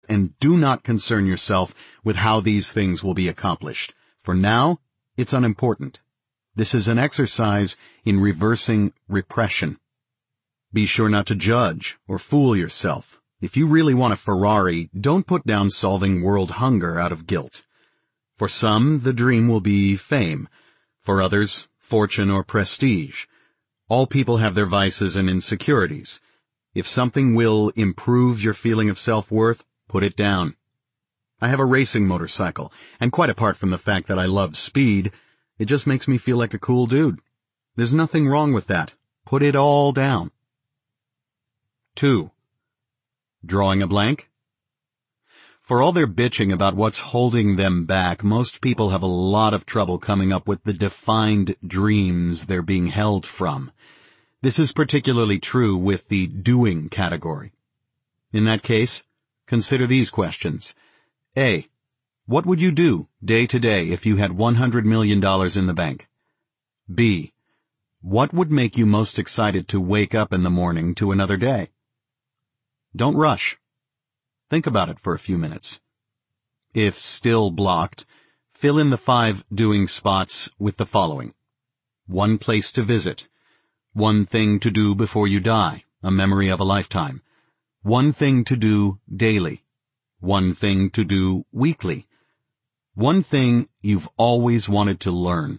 and do not concern yourself with how these things will be accomplished. For now, it's unimportant. This is an exercise in reversing repression. Be sure not to judge or fool yourself. If you really want a Ferrari, don't put down solving world hunger out of guilt. For some, the dream will be fame. For others, fortune or prestige. All people have their vices and insecurities. If something will improve your feeling of self-worth, put it down. I have a racing motorcycle, and quite apart from the fact that I love speed, it just makes me feel like a cool dude. There's nothing wrong with that. Put it all down. 2. Drawing a blank? For all their bitching about what's holding them back, most people have a lot of trouble coming up with the defined dreams they're being held from. This is particularly true with the doing category. In that case, consider these questions. A. What would you do day to day if you had $100 million in the bank? B. What would make you most excited to wake up in the morning to another day? Don't rush. Think about it for a few minutes. If still blocked, fill in the 5 doing spots with the following. 1 place to visit. 1 thing to do before you die, a memory of a lifetime. 1 thing to do daily. 1 thing to do weekly. 1 thing you've always wanted to learn.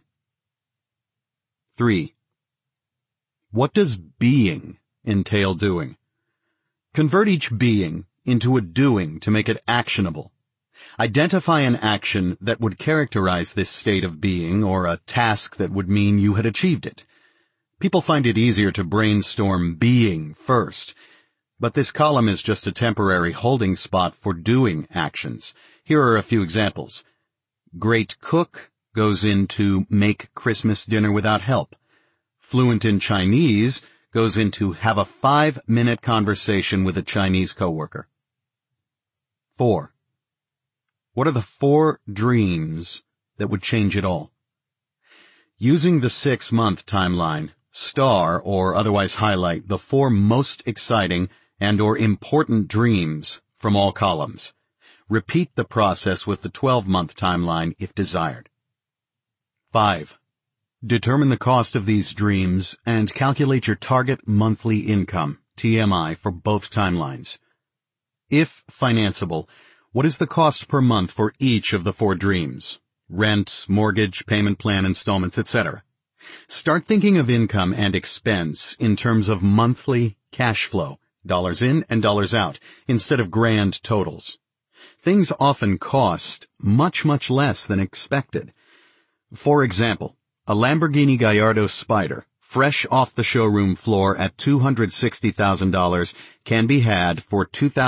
3. What does being entail doing? Convert each being into a doing to make it actionable. Identify an action that would characterize this state of being or a task that would mean you had achieved it. People find it easier to brainstorm being first, but this column is just a temporary holding spot for doing actions. Here are a few examples. Great cook goes into make Christmas dinner without help. Fluent in Chinese goes into have a 5-minute conversation with a Chinese coworker. 4. What are the 4 dreams that would change it all? Using the 6-month timeline, star or otherwise highlight the 4 most exciting and or important dreams from all columns. Repeat the process with the 12-month timeline if desired. 5. Determine the cost of these dreams and calculate your target monthly income, TMI, for both timelines. If financeable, what is the cost per month for each of the 4 dreams? Rent, mortgage, payment plan, installments, etc. Start thinking of income and expense in terms of monthly cash flow, dollars in and dollars out, instead of grand totals. Things often cost much, much less than expected. For example, a Lamborghini Gallardo Spider, fresh off the showroom floor at $260,000, can be had for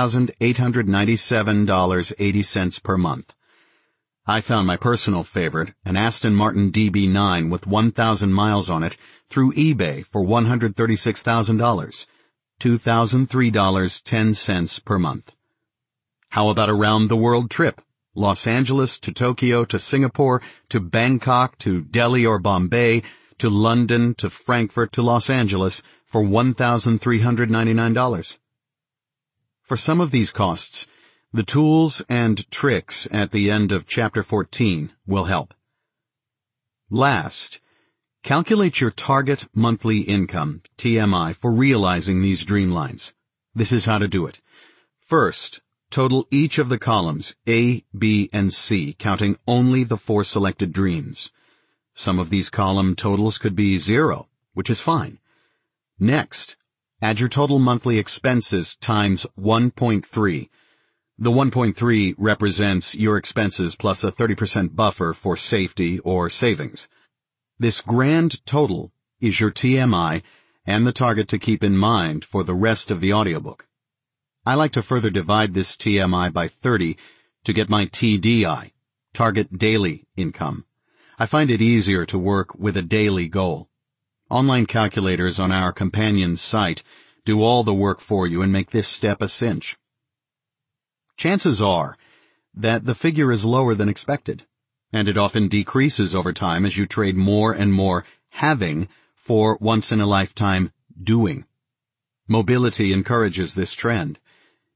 $2,897.80 per month. I found my personal favorite, an Aston Martin DB9 with 1,000 miles on it, through eBay for $136,000, $2,003.10 per month. How about a round-the-world trip? Los Angeles to Tokyo to Singapore to Bangkok to Delhi or Bombay to London to Frankfurt to Los Angeles for $1,399. For some of these costs, the tools and tricks at the end of Chapter 14 will help. Last, calculate your target monthly income, TMI, for realizing these dreamlines. This is how to do it. First, total each of the columns, A, B, and C, counting only the 4 selected dreams. Some of these column totals could be 0, which is fine. Next, add your total monthly expenses times 1.3. The 1.3 represents your expenses plus a 30% buffer for safety or savings. This grand total is your TMI and the target to keep in mind for the rest of the audiobook. I like to further divide this TMI by 30 to get my TDI, target daily income. I find it easier to work with a daily goal. Online calculators on our companion site do all the work for you and make this step a cinch. Chances are that the figure is lower than expected, and it often decreases over time as you trade more and more having for once-in-a-lifetime doing. Mobility encourages this trend.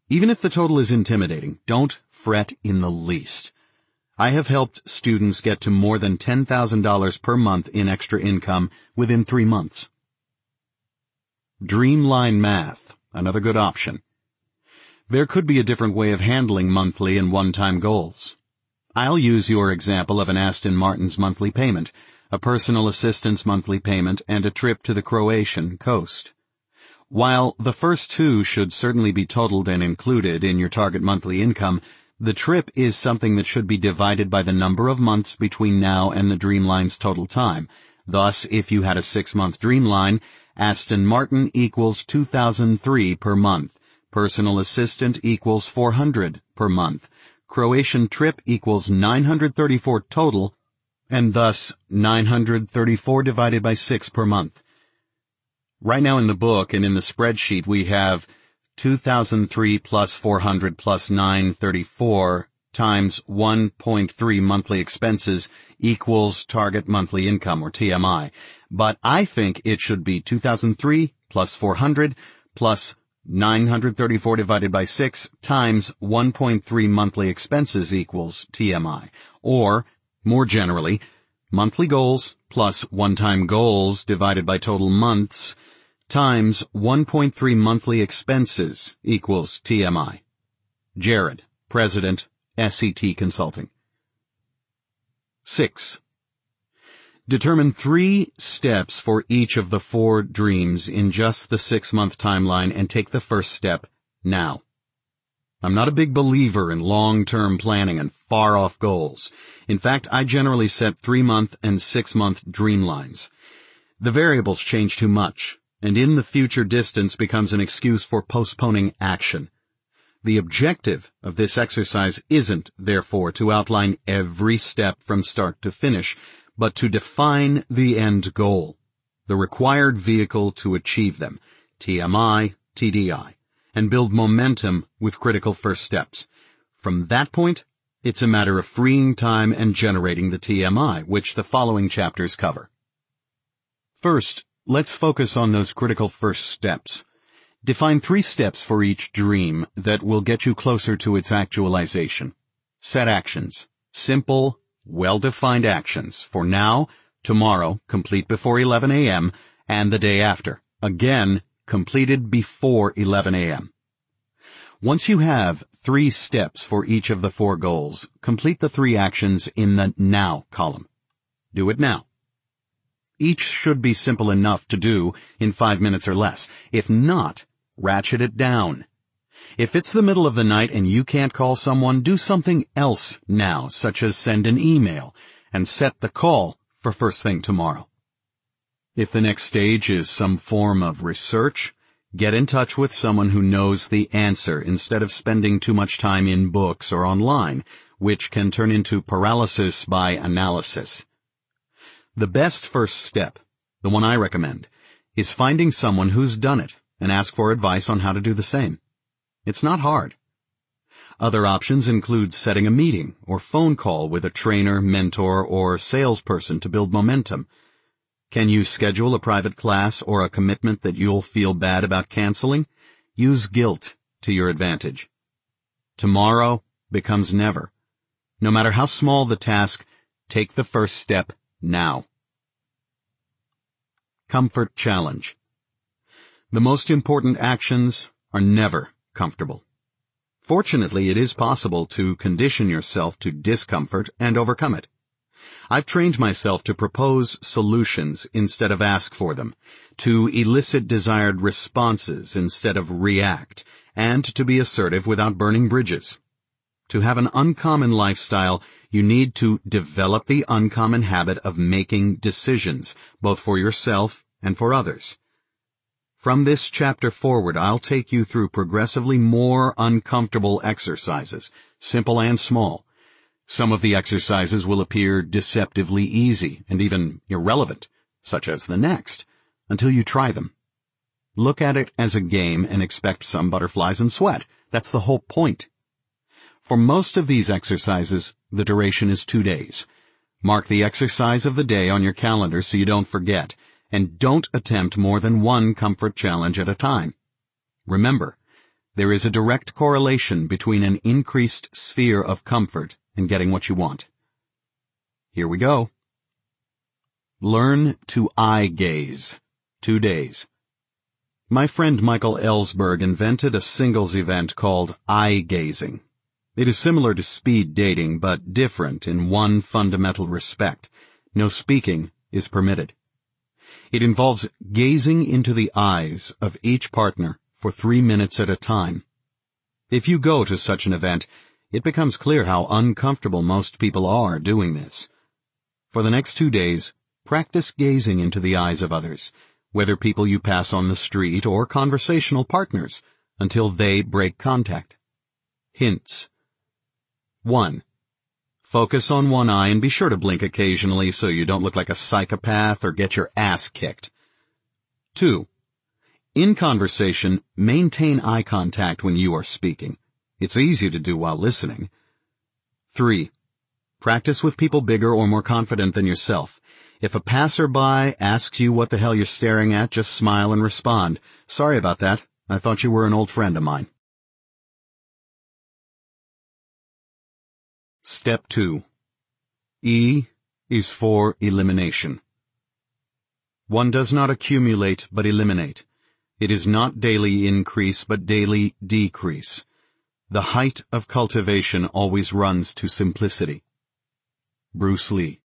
Even if the total is intimidating, don't fret in the least. I have helped students get to more than $10,000 per month in extra income within 3 months. Dreamline math, another good option. There could be a different way of handling monthly and one-time goals. I'll use your example of an Aston Martin's monthly payment, a personal assistant's monthly payment, and a trip to the Croatian coast. While the first two should certainly be totaled and included in your target monthly income, the trip is something that should be divided by the number of months between now and the Dreamline's total time. Thus, if you had a 6-month Dreamline, Aston Martin equals $2,003 per month. Personal assistant equals $400 per month. Croatian trip equals $934 total, and thus $934 divided by 6 per month. Right now in the book and in the spreadsheet we have 2003 plus 400 plus 934 times 1.3 monthly expenses equals target monthly income, or TMI. But I think it should be 2003 plus 400 plus 934 divided by 6 times 1.3 monthly expenses equals TMI. Or, more generally, monthly goals plus one-time goals divided by total months times 1.3 monthly expenses equals TMI. Jared, President, SCT Consulting. 6. Determine 3 steps for each of the 4 dreams in just the 6-month timeline and take the first step now. I'm not a big believer in long-term planning and far-off goals. In fact, I generally set 3-month and 6-month dreamlines. The variables change too much, and in the future distance becomes an excuse for postponing action. The objective of this exercise isn't, therefore, to outline every step from start to finish, but to define the end goal, the required vehicle to achieve them, TMI, TDI, and build momentum with critical first steps. From that point, it's a matter of freeing time and generating the TMI, which the following chapters cover. First, let's focus on those critical first steps. Define 3 steps for each dream that will get you closer to its actualization. Set actions. Simple, well-defined actions for now, tomorrow, complete before 11 a.m., and the day after. Again, completed before 11 a.m. Once you have 3 steps for each of the 4 goals, complete the 3 actions in the Now column. Do it now. Each should be simple enough to do in 5 minutes or less. If not, ratchet it down. If it's the middle of the night and you can't call someone, do something else now, such as send an email, and set the call for first thing tomorrow. If the next stage is some form of research, get in touch with someone who knows the answer instead of spending too much time in books or online, which can turn into paralysis by analysis. The best first step, the one I recommend, is finding someone who's done it and ask for advice on how to do the same. It's not hard. Other options include setting a meeting or phone call with a trainer, mentor, or salesperson to build momentum. Can you schedule a private class or a commitment that you'll feel bad about canceling? Use guilt to your advantage. Tomorrow becomes never. No matter how small the task, take the first step now. Comfort challenge. The most important actions are never comfortable. Fortunately, it is possible to condition yourself to discomfort and overcome it. I've trained myself to propose solutions instead of ask for them, to elicit desired responses instead of react, and to be assertive without burning bridges. To have an uncommon lifestyle, you need to develop the uncommon habit of making decisions, both for yourself and for others. From this chapter forward, I'll take you through progressively more uncomfortable exercises, simple and small. Some of the exercises will appear deceptively easy and even irrelevant, such as the next, until you try them. Look at it as a game and expect some butterflies and sweat. That's the whole point. For most of these exercises, the duration is 2 days. Mark the exercise of the day on your calendar so you don't forget, and don't attempt more than 1 comfort challenge at a time. Remember, There is a direct correlation between an increased sphere of comfort and getting what you want. Here we go. Learn to eye gaze. 2 days. My friend Michael Ellsberg invented a singles event called eye gazing. It is similar to speed dating, but different in one fundamental respect. No speaking is permitted. It involves gazing into the eyes of each partner for 3 minutes at a time. If you go to such an event, it becomes clear how uncomfortable most people are doing this. For the next 2 days, practice gazing into the eyes of others, whether people you pass on the street or conversational partners, until they break contact. Hints. 1. Focus on one eye and be sure to blink occasionally so you don't look like a psychopath or get your ass kicked. 2. In conversation, maintain eye contact when you are speaking. It's easy to do while listening. 3. Practice with people bigger or more confident than yourself. If a passerby asks you what the hell you're staring at, just smile and respond. Sorry about that. I thought you were an old friend of mine. Step 2. E is for elimination. One does not accumulate but eliminate. It is not daily increase but daily decrease. The height of cultivation always runs to simplicity. Bruce Lee.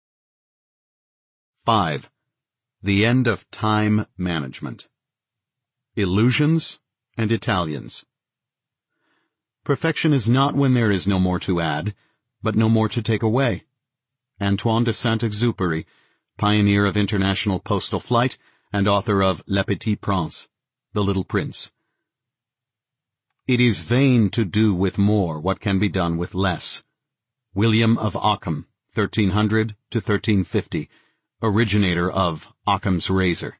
5. The end of time management. Illusions and Italians. Perfection is not when there is no more to add, but no more to take away. Antoine de Saint-Exupéry, pioneer of international postal flight and author of Le Petit Prince, The Little Prince. It is vain to do with more what can be done with less. William of Ockham, 1300 to 1350, originator of Occam's razor.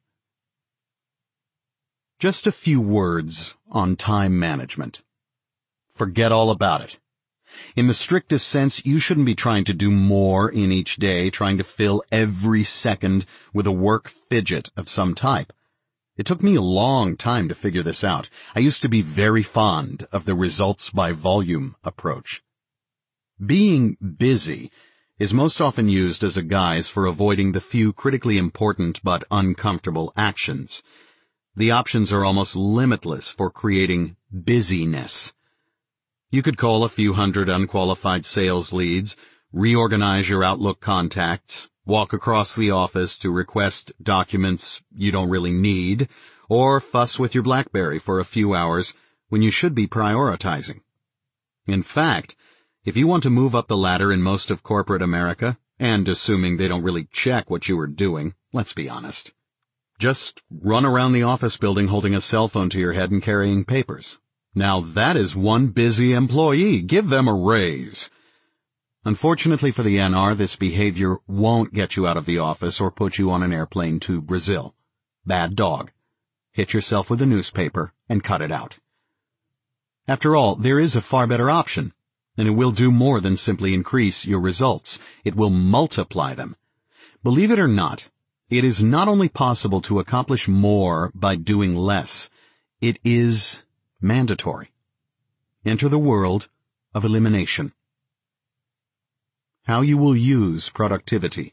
Just a few words on time management. Forget all about it. In the strictest sense, you shouldn't be trying to do more in each day, trying to fill every second with a work fidget of some type. It took me a long time to figure this out. I used to be very fond of the results by volume approach. Being busy is most often used as a guise for avoiding the few critically important but uncomfortable actions. The options are almost limitless for creating busyness. You could call a few hundred unqualified sales leads, reorganize your Outlook contacts, walk across the office to request documents you don't really need, or fuss with your BlackBerry for a few hours when you should be prioritizing. In fact, if you want to move up the ladder in most of corporate America, and assuming they don't really check what you are doing, let's be honest, just run around the office building holding a cell phone to your head and carrying papers. Now that is one busy employee. Give them a raise. Unfortunately for the NR, this behavior won't get you out of the office or put you on an airplane to Brazil. Bad dog. Hit yourself with a newspaper and cut it out. After all, there is a far better option, and it will do more than simply increase your results. It will multiply them. Believe it or not, it is not only possible to accomplish more by doing less, it is mandatory. Enter the world of elimination. How you will use productivity.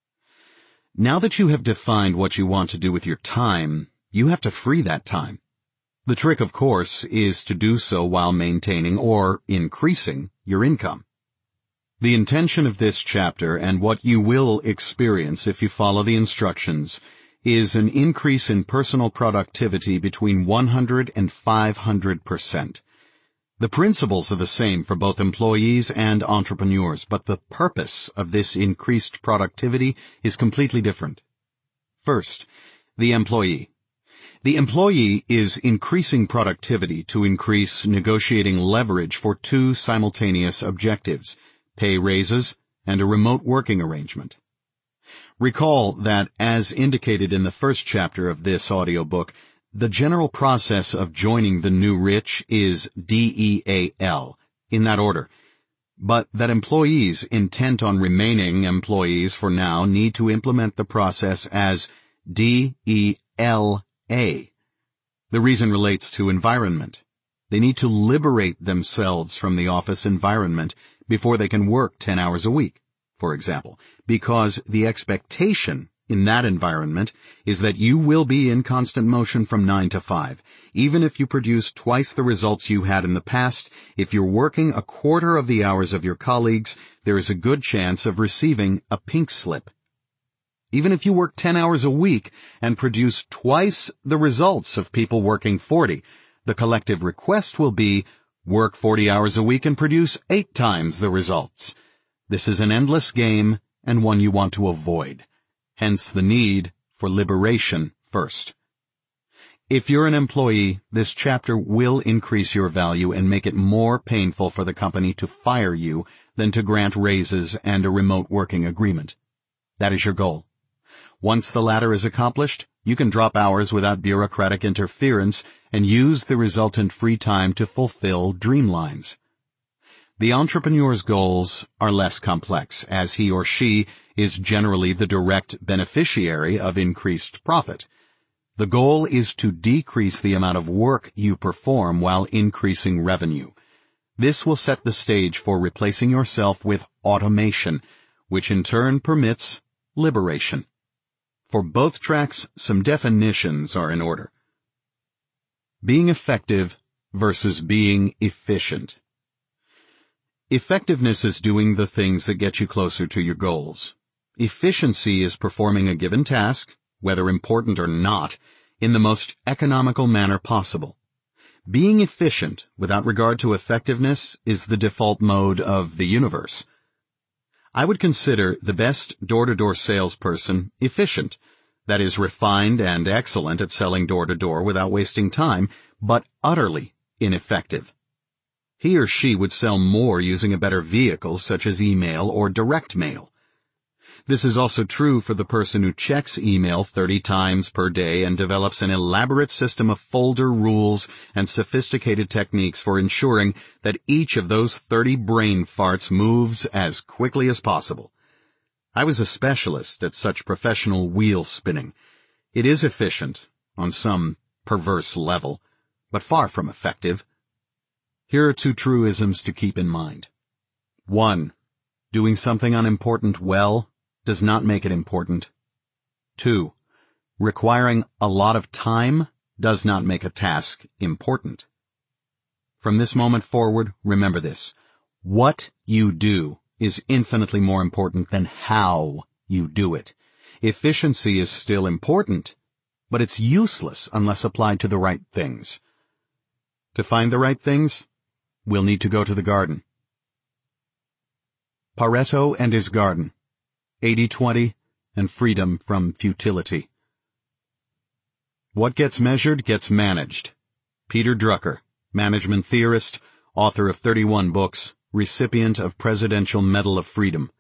Now that you have defined what you want to do with your time, you have to free that time. The trick, of course, is to do so while maintaining or increasing your income. The intention of this chapter and what you will experience if you follow the instructions is an increase in personal productivity between 100 and 500%. The principles are the same for both employees and entrepreneurs, but the purpose of this increased productivity is completely different. First, the employee. The employee is increasing productivity to increase negotiating leverage for two simultaneous objectives: pay raises and a remote working arrangement. Recall that, as indicated in the first chapter of this audiobook, the general process of joining the new rich is DEAL, in that order, but that employees intent on remaining employees for now need to implement the process as DELA. The reason relates to environment. They need to liberate themselves from the office environment before they can work 10 hours a week, for example, because the expectation in that environment is that you will be in constant motion from 9 to 5. Even if you produce twice the results you had in the past, if you're working a quarter of the hours of your colleagues, there is a good chance of receiving a pink slip. Even if you work 10 hours a week and produce twice the results of people working 40, the collective request will be, work 40 hours a week and produce 8 times the results. This is an endless game and one you want to avoid. Hence the need for liberation first. If you're an employee, this chapter will increase your value and make it more painful for the company to fire you than to grant raises and a remote working agreement. That is your goal. Once the latter is accomplished, you can drop hours without bureaucratic interference and use the resultant free time to fulfill dreamlines. The entrepreneur's goals are less complex, as he or she is generally the direct beneficiary of increased profit. The goal is to decrease the amount of work you perform while increasing revenue. This will set the stage for replacing yourself with automation, which in turn permits liberation. For both tracks, some definitions are in order. Being effective versus being efficient. Effectiveness is doing the things that get you closer to your goals. Efficiency is performing a given task, whether important or not, in the most economical manner possible. Being efficient, without regard to effectiveness, is the default mode of the universe. I would consider the best door-to-door salesperson efficient, that is, refined and excellent at selling door-to-door without wasting time, but utterly ineffective. He or she would sell more using a better vehicle such as email or direct mail. This is also true for the person who checks email 30 times per day and develops an elaborate system of folder rules and sophisticated techniques for ensuring that each of those 30 brain farts moves as quickly as possible. I was a specialist at such professional wheel spinning. It is efficient, on some perverse level, but far from effective. Here are 2 truisms to keep in mind. 1. Doing something unimportant well does not make it important. 2. Requiring a lot of time does not make a task important. From this moment forward, remember this. What you do is infinitely more important than how you do it. Efficiency is still important, but it's useless unless applied to the right things. To find the right things, we'll need to go to the garden. Pareto and his garden. 80-20 and freedom from futility. What gets measured gets managed. Peter Drucker, management theorist, author of 31 books, recipient of Presidential Medal of Freedom.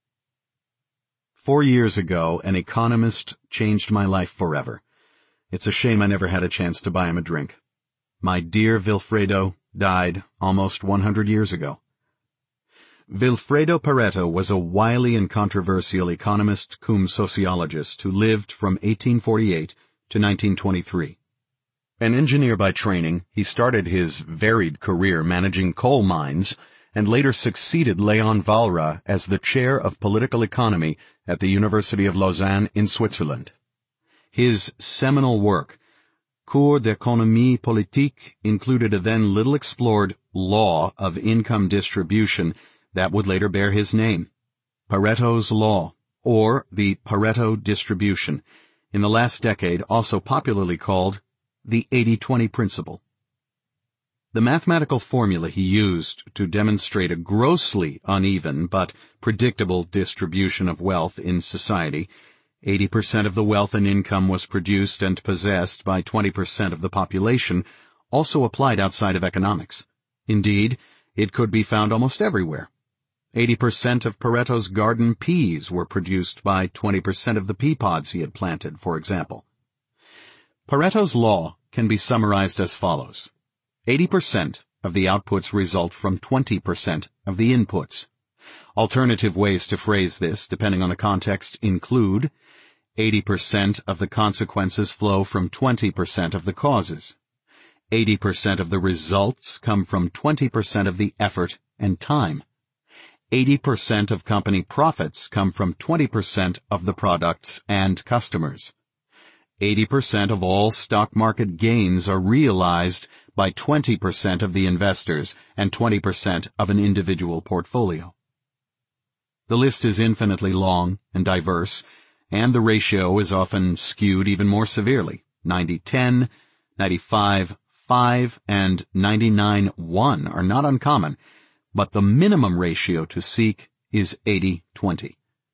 4 years ago, an economist changed my life forever. It's a shame I never had a chance to buy him a drink. My dear Vilfredo died almost 100 years ago. Vilfredo Pareto was a wily and controversial economist cum sociologist who lived from 1848 to 1923. An engineer by training, he started his varied career managing coal mines and later succeeded Léon Walras as the chair of political economy at the University of Lausanne in Switzerland. His seminal work, Cours d'économie politique, included a then little explored law of income distribution that would later bear his name, Pareto's Law, or the Pareto distribution, in the last decade also popularly called the 80-20 principle. The mathematical formula he used to demonstrate a grossly uneven but predictable distribution of wealth in society, 80% of the wealth and income was produced and possessed by 20% of the population, also applied outside of economics. Indeed, it could be found almost everywhere. 80% of Pareto's garden peas were produced by 20% of the pea pods he had planted, for example. Pareto's law can be summarized as follows. 80% of the outputs result from 20% of the inputs. Alternative ways to phrase this, depending on the context, include 80% of the consequences flow from 20% of the causes. 80% of the results come from 20% of the effort and time. 80% of company profits come from 20% of the products and customers. 80% of all stock market gains are realized by 20% of the investors and 20% of an individual portfolio. The list is infinitely long and diverse, and the ratio is often skewed even more severely. 90-10, 95-5, and 99-1 are not uncommon, but the minimum ratio to seek is 80-20.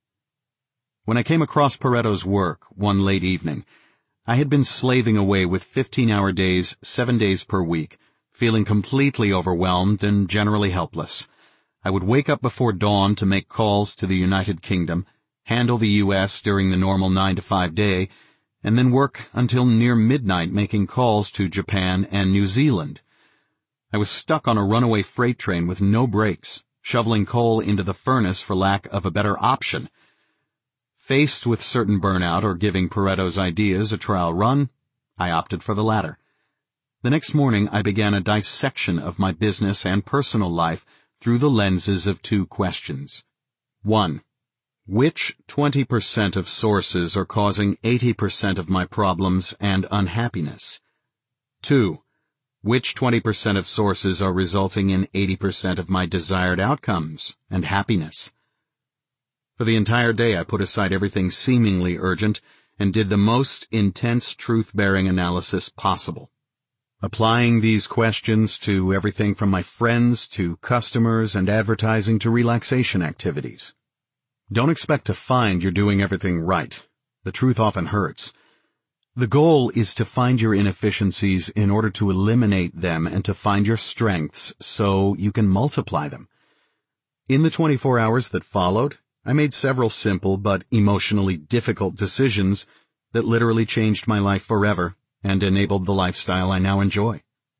When I came across Pareto's work one late evening, I had been slaving away with 15-hour days, 7 days per week, feeling completely overwhelmed and generally helpless. I would wake up before dawn to make calls to the United Kingdom, handle the U.S. during the normal 9-to-5 day, and then work until near midnight making calls to Japan and New Zealand. I was stuck on a runaway freight train with no brakes, shoveling coal into the furnace for lack of a better option. Faced with certain burnout or giving Pareto's ideas a trial run, I opted for the latter. The next morning I began a dissection of my business and personal life through the lenses of two questions. 1. Which 20% of sources are causing 80% of my problems and unhappiness? 2. Which 20% of sources are resulting in 80% of my desired outcomes and happiness? For the entire day I put aside everything seemingly urgent and did the most intense truth-bearing analysis possible. Applying these questions to everything from my friends to customers and advertising to relaxation activities. Don't expect to find you're doing everything right. The truth often hurts. The goal is to find your inefficiencies in order to eliminate them and to find your strengths so you can multiply them. In the 24 hours that followed, I made several simple but emotionally difficult decisions that literally changed my life forever and enabled the lifestyle I now enjoy.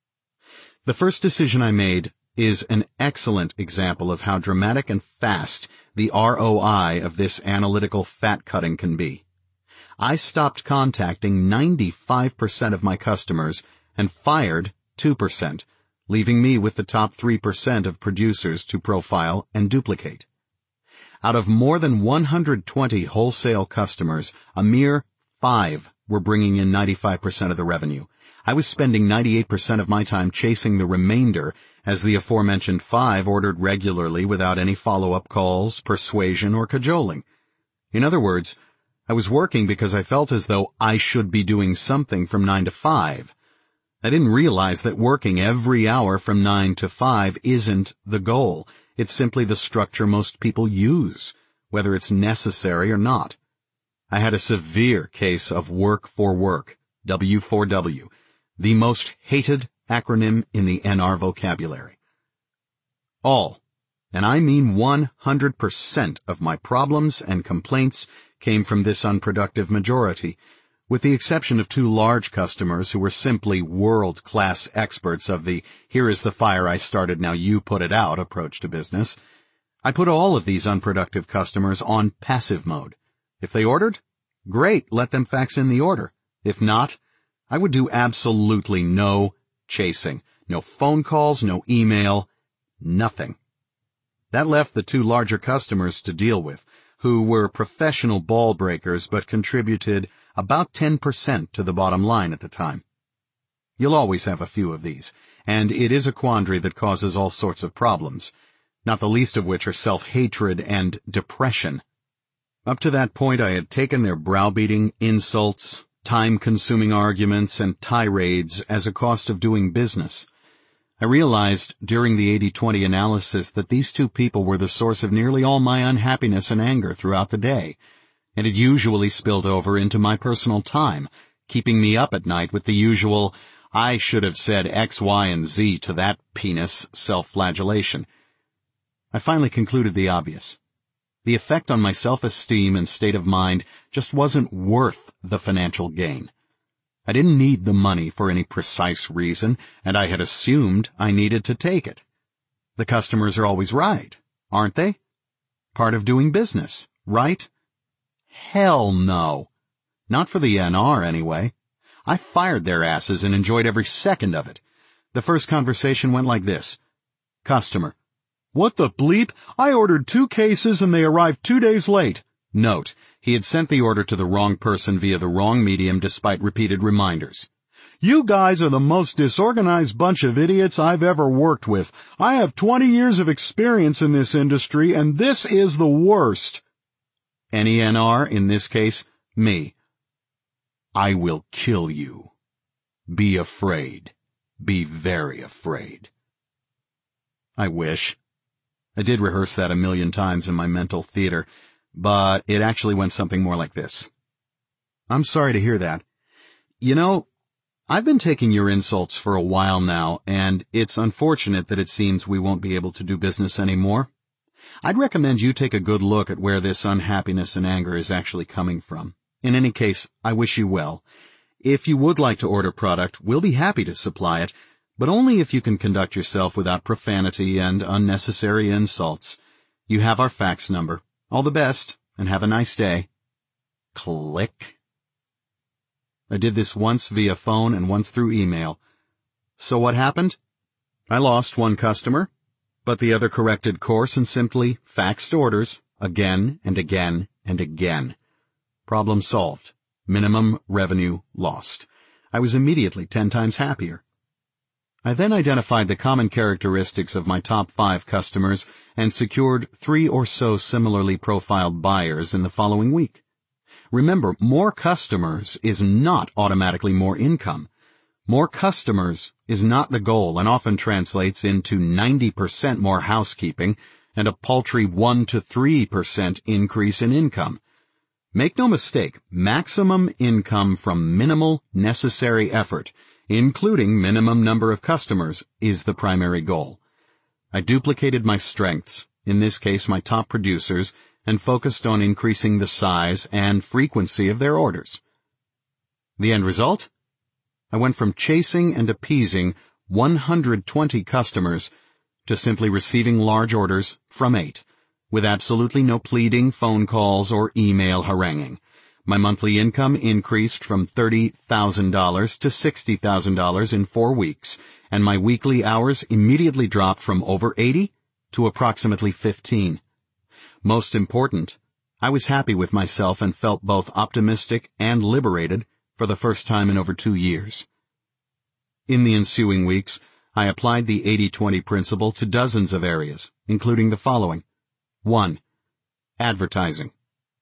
The first decision I made is an excellent example of how dramatic and fast the ROI of this analytical fat-cutting can be. I stopped contacting 95% of my customers and fired 2%, leaving me with the top 3% of producers to profile and duplicate. Out of more than 120 wholesale customers, a mere 5 were bringing in 95% of the revenue. I was spending 98% of my time chasing the remainder, as the aforementioned 5 ordered regularly without any follow-up calls, persuasion, or cajoling. In other words, I was working because I felt as though I should be doing something from 9 to 5. I didn't realize that working every hour from 9 to 5 isn't the goal. It's simply the structure most people use, whether it's necessary or not. I had a severe case of work for work, W4W, the most hated acronym in the NR vocabulary. All, and I mean 100% of my problems and complaints came from this unproductive majority, with the exception of 2 large customers who were simply world-class experts of the "here is the fire I started, now you put it out" approach to business. I put all of these unproductive customers on passive mode. If they ordered, great, let them fax in the order. If not, I would do absolutely no chasing, no phone calls, no email, nothing. That left the 2 larger customers to deal with, who were professional ball breakers but contributed about 10% to the bottom line at the time. You'll always have a few of these, and it is a quandary that causes all sorts of problems, not the least of which are self-hatred and depression. Up to that point I had taken their browbeating, insults, time-consuming arguments, and tirades as a cost of doing business. I realized during the 80-20 analysis that these 2 people were the source of nearly all my unhappiness and anger throughout the day, and it usually spilled over into my personal time, keeping me up at night with the usual "I should have said X, Y, and Z to that penis" self-flagellation. I finally concluded the obvious. The effect on my self-esteem and state of mind just wasn't worth the financial gain. I didn't need the money for any precise reason, and I had assumed I needed to take it. The customers are always right, aren't they? Part of doing business, right? Hell no. Not for the NR, anyway. I fired their asses and enjoyed every second of it. The first conversation went like this. Customer: "What the bleep? I ordered 2 cases and they arrived 2 days late." Note: he had sent the order to the wrong person via the wrong medium despite repeated reminders. "You guys are the most disorganized bunch of idiots I've ever worked with. I have 20 years of experience in this industry and this is the worst." NENR, in this case, me. I will kill you. Be afraid. Be very afraid. I wish. I did rehearse that a million times in my mental theater, but it actually went something more like this. "I'm sorry to hear that. You know, I've been taking your insults for a while now, and it's unfortunate that it seems we won't be able to do business anymore. I'd recommend you take a good look at where this unhappiness and anger is actually coming from. In any case, I wish you well. If you would like to order product, we'll be happy to supply it, but only if you can conduct yourself without profanity and unnecessary insults. You have our fax number. All the best, and have a nice day." Click. I did this once via phone and once through email. So what happened? I lost one customer, but the other corrected course and simply faxed orders again and again and again. Problem solved. Minimum revenue lost. I was immediately 10 times happier. I then identified the common characteristics of my top 5 customers and secured 3 or so similarly profiled buyers in the following week. Remember, more customers is not automatically more income. More customers is not the goal and often translates into 90% more housekeeping and a paltry 1 to 3% increase in income. Make no mistake, maximum income from minimal necessary effort, including minimum number of customers, is the primary goal. I duplicated my strengths, in this case my top producers, and focused on increasing the size and frequency of their orders. The end result? I went from chasing and appeasing 120 customers to simply receiving large orders from 8. With absolutely no pleading, phone calls, or email haranguing. My monthly income increased from $30,000 to $60,000 in 4 weeks, and my weekly hours immediately dropped from over 80 to approximately 15. Most important, I was happy with myself and felt both optimistic and liberated for the first time in over 2 years. In the ensuing weeks, I applied the 80-20 principle to dozens of areas, including the following. 1. Advertising.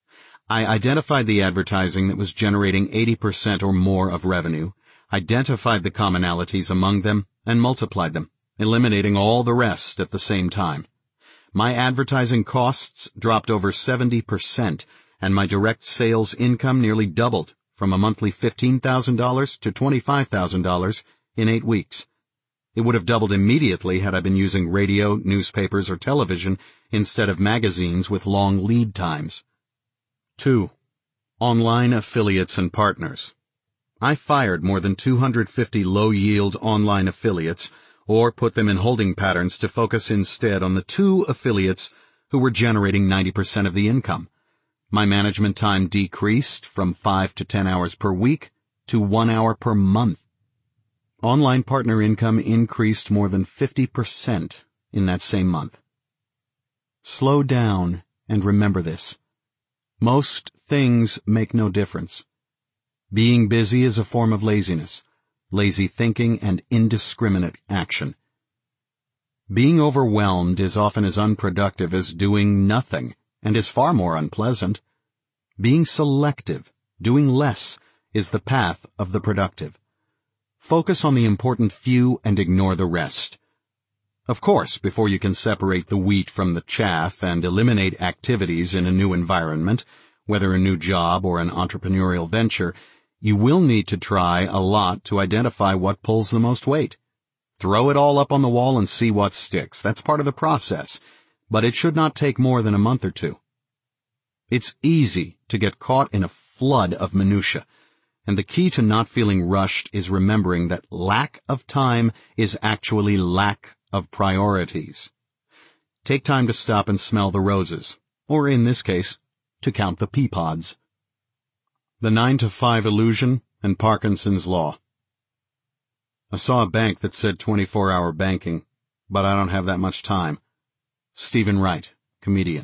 I identified the advertising that was generating 80% or more of revenue, identified the commonalities among them, and multiplied them, eliminating all the rest at the same time. My advertising costs dropped over 70%, and my direct sales income nearly doubled from a monthly $15,000 to $25,000 in 8 weeks. It would have doubled immediately had I been using radio, newspapers, or television instead of magazines with long lead times. 2. Online affiliates and partners. I fired more than 250 low-yield online affiliates, or put them in holding patterns to focus instead on the 2 affiliates who were generating 90% of the income. My management time decreased from 5 to 10 hours per week to 1 hour per month. Online partner income increased more than 50% in that same month. Slow down and remember this. Most things make no difference. Being busy is a form of laziness, lazy thinking, and indiscriminate action. Being overwhelmed is often as unproductive as doing nothing, and is far more unpleasant. Being selective, doing less, is the path of the productive. Focus on the important few and ignore the rest. Of course, before you can separate the wheat from the chaff and eliminate activities in a new environment, whether a new job or an entrepreneurial venture, you will need to try a lot to identify what pulls the most weight. Throw it all up on the wall and see what sticks. That's part of the process, but it should not take more than a month or 2. It's easy to get caught in a flood of minutia, and the key to not feeling rushed is remembering that lack of time is actually lack of priorities. Take time to stop and smell the roses, or in this case, to count the pea pods. The 9 to 5 illusion and Parkinson's Law. I saw a bank that said 24-hour banking, but I don't have that much time. Stephen Wright, comedian.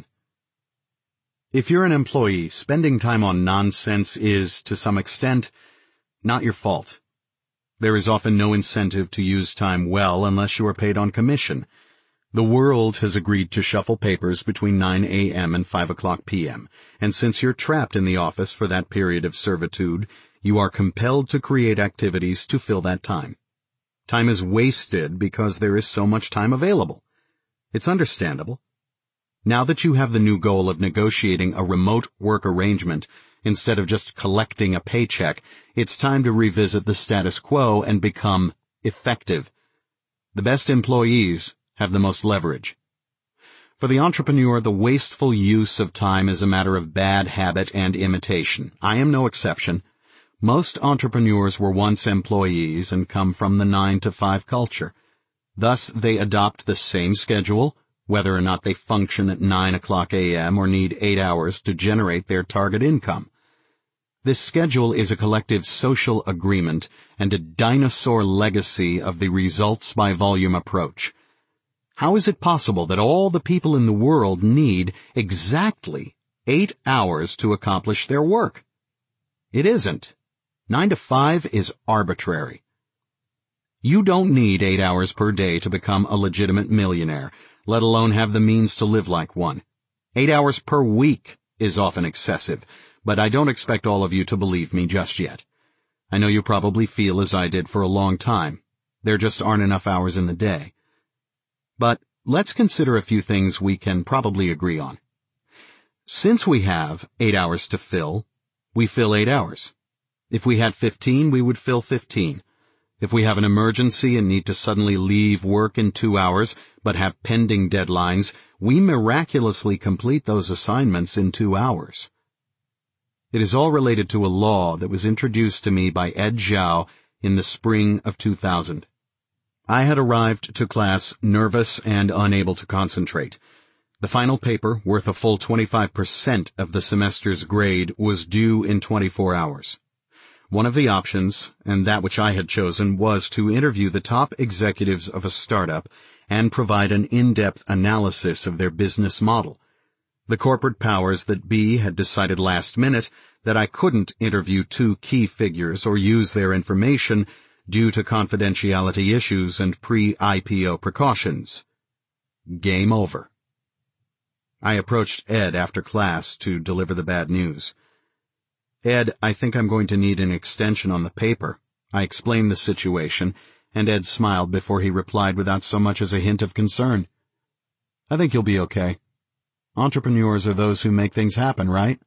If you're an employee, spending time on nonsense is, to some extent, not your fault. There is often no incentive to use time well unless you are paid on commission. The world has agreed to shuffle papers between 9 a.m. and 5 o'clock p.m., and since you're trapped in the office for that period of servitude, you are compelled to create activities to fill that time. Time is wasted because there is so much time available. It's understandable. Now that you have the new goal of negotiating a remote work arrangement instead of just collecting a paycheck, it's time to revisit the status quo and become effective. The best employees have the most leverage. For the entrepreneur, the wasteful use of time is a matter of bad habit and imitation. I am no exception. Most entrepreneurs were once employees and come from the 9-to-5 culture. Thus, they adopt the same schedule, whether or not they function at 9 o'clock a.m. or need 8 hours to generate their target income. This schedule is a collective social agreement and a dinosaur legacy of the results-by-volume approach. How is it possible that all the people in the world need exactly 8 hours to accomplish their work? It isn't. 9 to 5 is arbitrary. You don't need 8 hours per day to become a legitimate millionaire, let alone have the means to live like one. 8 hours per week is often excessive, but I don't expect all of you to believe me just yet. I know you probably feel as I did for a long time. There just aren't enough hours in the day. But let's consider a few things we can probably agree on. Since we have 8 hours to fill, we fill 8 hours. If we had 15, we would fill 15. If we have an emergency and need to suddenly leave work in 2 hours, but have pending deadlines, we miraculously complete those assignments in 2 hours. It is all related to a law that was introduced to me by Ed Zhao in the spring of 2000. I had arrived to class nervous and unable to concentrate. The final paper, worth a full 25% of the semester's grade, was due in 24 hours. One of the options, and that which I had chosen, was to interview the top executives of a startup and provide an in-depth analysis of their business model. The corporate powers that be had decided last minute that I couldn't interview two key figures or use their information due to confidentiality issues and pre-IPO precautions. Game over. I approached Ed after class to deliver the bad news. Ed, I think I'm going to need an extension on the paper. I explained the situation, and Ed smiled before he replied without so much as a hint of concern. I think you'll be okay. Entrepreneurs are those who make things happen, right?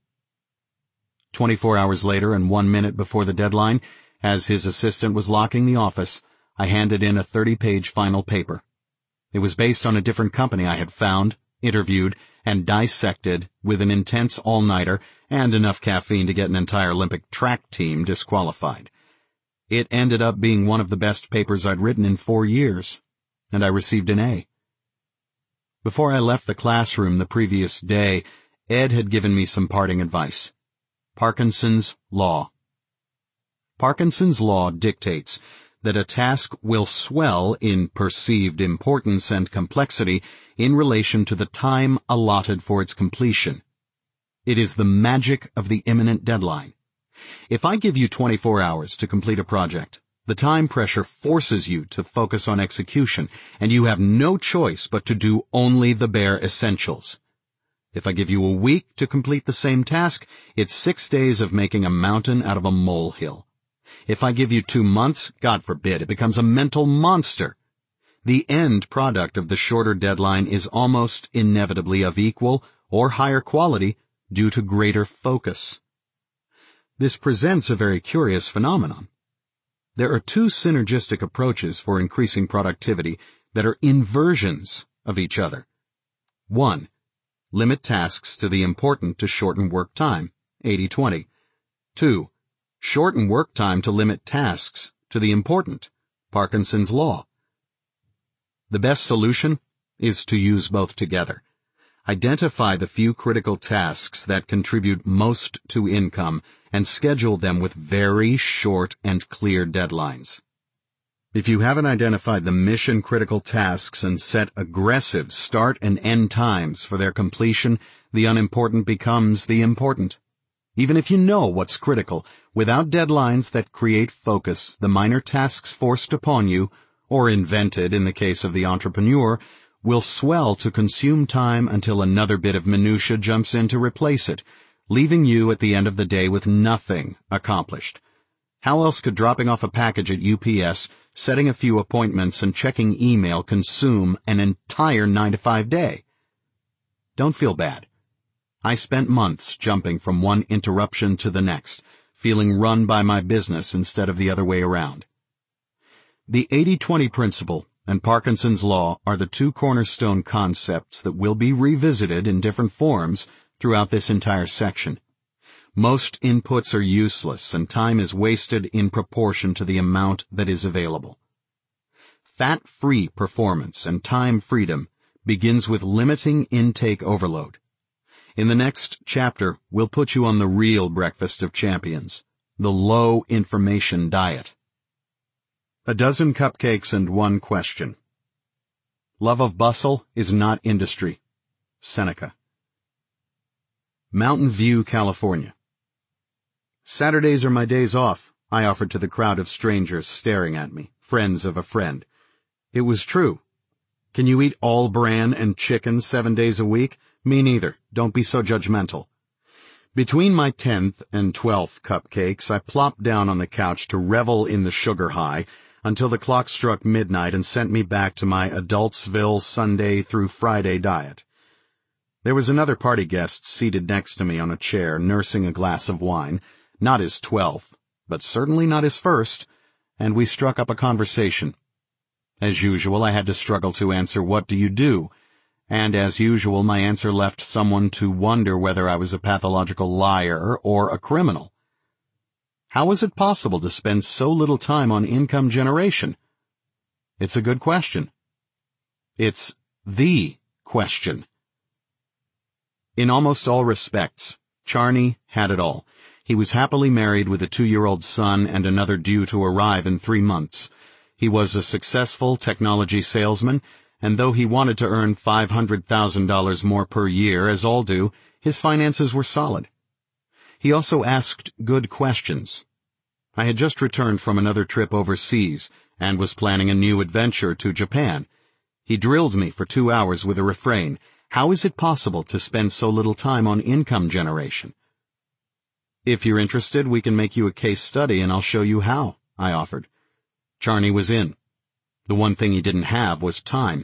24 hours later and 1 minute before the deadline, as his assistant was locking the office, I handed in a 30-page final paper. It was based on a different company I had found, interviewed, and dissected with an intense all-nighter and enough caffeine to get an entire Olympic track team disqualified. It ended up being one of the best papers I'd written in 4 years, and I received an A. Before I left the classroom the previous day, Ed had given me some parting advice. Parkinson's Law. Parkinson's Law dictates that a task will swell in perceived importance and complexity in relation to the time allotted for its completion. It is the magic of the imminent deadline. If I give you 24 hours to complete a project, the time pressure forces you to focus on execution, and you have no choice but to do only the bare essentials. If I give you a week to complete the same task, it's 6 days of making a mountain out of a molehill. If I give you 2 months, God forbid, it becomes a mental monster. The end product of the shorter deadline is almost inevitably of equal or higher quality due to greater focus. This presents a very curious phenomenon. There are 2 synergistic approaches for increasing productivity that are inversions of each other. 1. Limit tasks to the important to shorten work time, 80-20. 2. Shorten work time to limit tasks to the important, Parkinson's Law. The best solution is to use both together. Identify the few critical tasks that contribute most to income and schedule them with very short and clear deadlines. If you haven't identified the mission-critical tasks and set aggressive start and end times for their completion, the unimportant becomes the important. Even if you know what's critical, without deadlines that create focus, the minor tasks forced upon you, or invented in the case of the entrepreneur, will swell to consume time until another bit of minutia jumps in to replace it, leaving you at the end of the day with nothing accomplished. How else could dropping off a package at UPS, setting a few appointments, and checking email consume an entire 9-to-5 day? Don't feel bad. I spent months jumping from one interruption to the next, feeling run by my business instead of the other way around. The 80-20 principle and Parkinson's law are the two cornerstone concepts that will be revisited in different forms throughout this entire section. Most inputs are useless and time is wasted in proportion to the amount that is available. Fat-free performance and time freedom begins with limiting intake overload. In the next chapter, we'll put you on the real breakfast of champions, the low-information diet. A dozen cupcakes and one question. Love of bustle is not industry. Seneca. Mountain View, California. Saturdays are my days off, I offered to the crowd of strangers staring at me, friends of a friend. It was true. Can you eat all bran and chicken 7 days a week? Me neither. Don't be so judgmental. Between my 10th and 12th cupcakes, I plopped down on the couch to revel in the sugar high until the clock struck midnight and sent me back to my Adultsville Sunday through Friday diet. There was another party guest seated next to me on a chair, nursing a glass of wine, not his 12th, but certainly not his first, and we struck up a conversation. As usual, I had to struggle to answer, "What do you do?" And as usual, my answer left someone to wonder whether I was a pathological liar or a criminal. How was it possible to spend so little time on income generation? It's a good question. It's the question. In almost all respects, Charney had it all. He was happily married with a 2-year-old son and another due to arrive in 3 months. He was a successful technology salesman, and though he wanted to earn $500,000 more per year, as all do, his finances were solid. He also asked good questions. I had just returned from another trip overseas, and was planning a new adventure to Japan. He drilled me for 2 hours with a refrain. How is it possible to spend so little time on income generation? If you're interested, we can make you a case study and I'll show you how, I offered. Charney was in. The one thing he didn't have was time.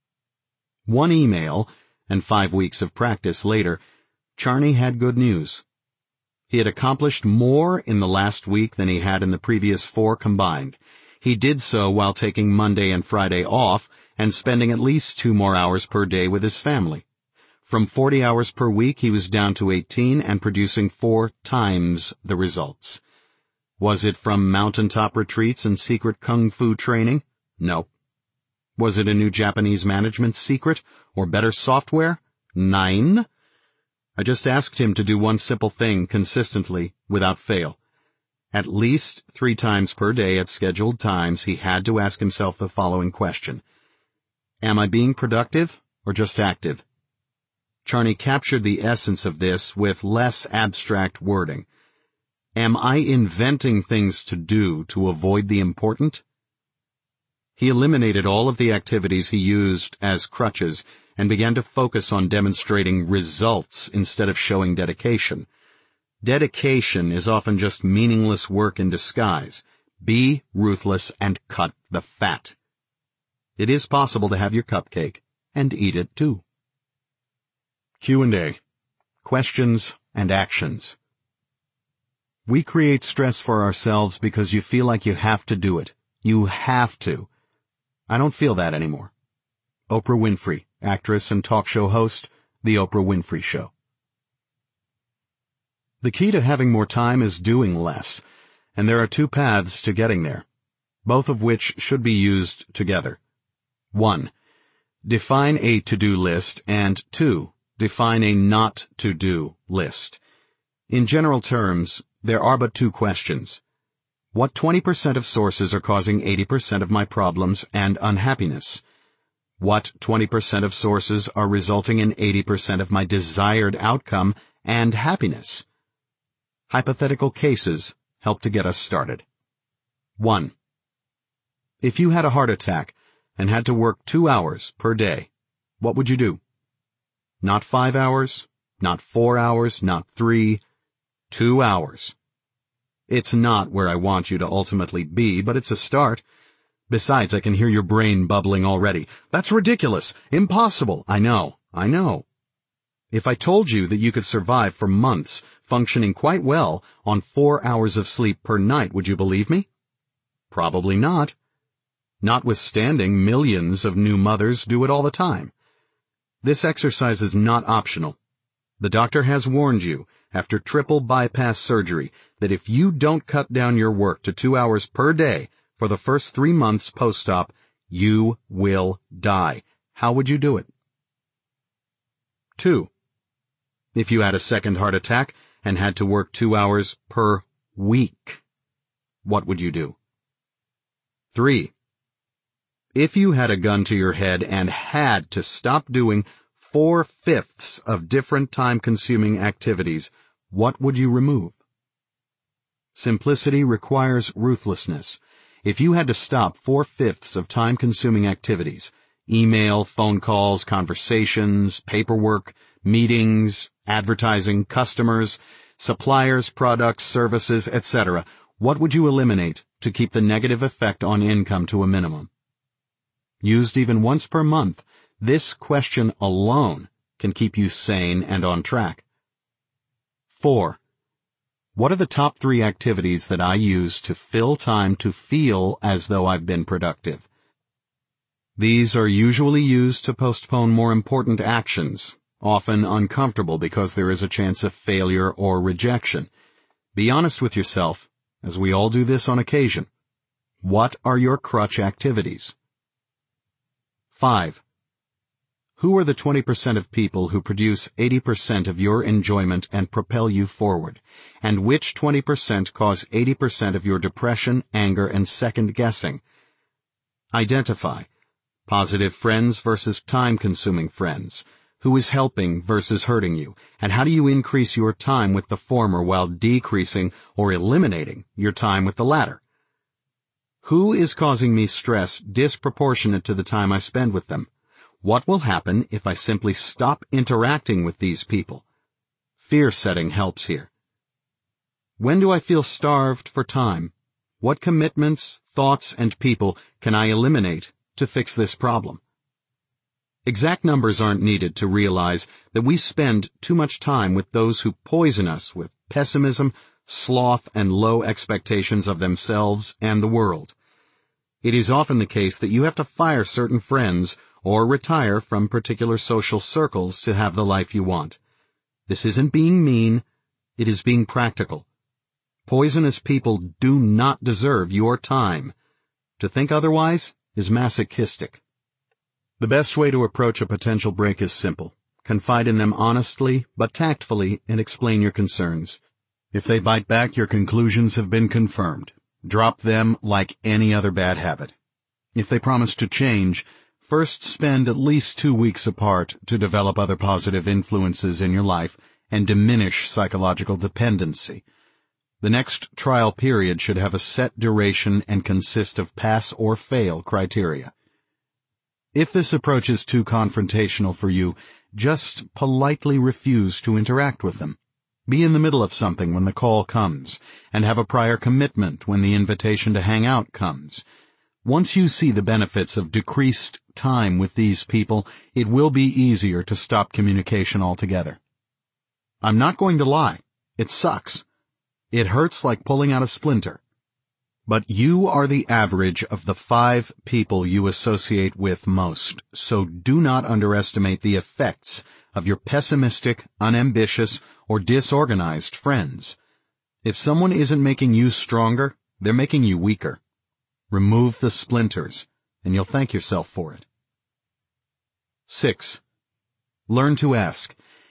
1 email, and 5 weeks of practice later, Charney had good news. He had accomplished more in the last week than he had in the previous 4 combined. He did so while taking Monday and Friday off and spending at least 2 more hours per day with his family. From 40 hours per week, he was down to 18 and producing 4 times the results. Was it from mountaintop retreats and secret kung fu training? No. Was it a new Japanese management secret or better software? Nein. I just asked him to do one simple thing consistently, without fail. At least 3 times per day at scheduled times, he had to ask himself the following question. Am I being productive or just active? Charney captured the essence of this with less abstract wording. Am I inventing things to do to avoid the important? He eliminated all of the activities he used as crutches and began to focus on demonstrating results instead of showing dedication. Dedication is often just meaningless work in disguise. Be ruthless and cut the fat. It is possible to have your cupcake and eat it too. Q&A. Questions and actions. We create stress for ourselves because you feel like you have to do it. You have to. I don't feel that anymore. Oprah Winfrey, actress and talk show host, The Oprah Winfrey Show. The key to having more time is doing less, and there are 2 paths to getting there, both of which should be used together. 1. Define a to-do list, and 2. Define a not-to-do list. In general terms, there are but two questions. What 20% of sources are causing 80% of my problems and unhappiness? What 20% of sources are resulting in 80% of my desired outcome and happiness? Hypothetical cases help to get us started. 1. If you had a heart attack and had to work 2 hours per day, what would you do? Not 5 hours, not 4 hours, not 3, 2 hours. It's not where I want you to ultimately be, but it's a start. Besides, I can hear your brain bubbling already. That's ridiculous. Impossible. I know. If I told you that you could survive for months functioning quite well on 4 hours of sleep per night, would you believe me? Probably not. Notwithstanding, millions of new mothers do it all the time. This exercise is not optional. The doctor has warned you, after triple bypass surgery, that if you don't cut down your work to 2 hours per day for the first 3 months post-op, you will die. How would you do it? 2. If you had a second heart attack and had to work 2 hours per week, what would you do? 3. If you had a gun to your head and had to stop doing 4/5 of different time-consuming activities, what would you remove? Simplicity requires ruthlessness. If you had to stop 4/5 of time-consuming activities, email, phone calls, conversations, paperwork, meetings, advertising, customers, suppliers, products, services, etc., what would you eliminate to keep the negative effect on income to a minimum? Used even once per month, this question alone can keep you sane and on track. 4. What are the top 3 activities that I use to fill time to feel as though I've been productive? These are usually used to postpone more important actions, often uncomfortable because there is a chance of failure or rejection. Be honest with yourself, as we all do this on occasion. What are your crutch activities? 5. Who are the 20% of people who produce 80% of your enjoyment and propel you forward, and which 20% cause 80% of your depression, anger, and second-guessing? Identify positive friends versus time-consuming friends. Who is helping versus hurting you, and how do you increase your time with the former while decreasing or eliminating your time with the latter? Who is causing me stress disproportionate to the time I spend with them? What will happen if I simply stop interacting with these people? Fear setting helps here. When do I feel starved for time? What commitments, thoughts, and people can I eliminate to fix this problem? Exact numbers aren't needed to realize that we spend too much time with those who poison us with pessimism, sloth, and low expectations of themselves and the world. It is often the case that you have to fire certain friends or retire from particular social circles to have the life you want. This isn't being mean, it is being practical. Poisonous people do not deserve your time. To think otherwise is masochistic. The best way to approach a potential break is simple. Confide in them honestly, but tactfully, and explain your concerns. If they bite back, your conclusions have been confirmed. Drop them like any other bad habit. If they promise to change, first spend at least 2 weeks apart to develop other positive influences in your life and diminish psychological dependency. The next trial period should have a set duration and consist of pass or fail criteria. If this approach is too confrontational for you, just politely refuse to interact with them. Be in the middle of something when the call comes, and have a prior commitment when the invitation to hang out comes. Once you see the benefits of decreased time with these people, it will be easier to stop communication altogether. I'm not going to lie. It sucks. It hurts like pulling out a splinter. But you are the average of the 5 people you associate with most, so do not underestimate the effects of your pessimistic, unambitious, or disorganized friends. If someone isn't making you stronger, they're making you weaker. Remove the splinters, and you'll thank yourself for it. 6. Learn to ask,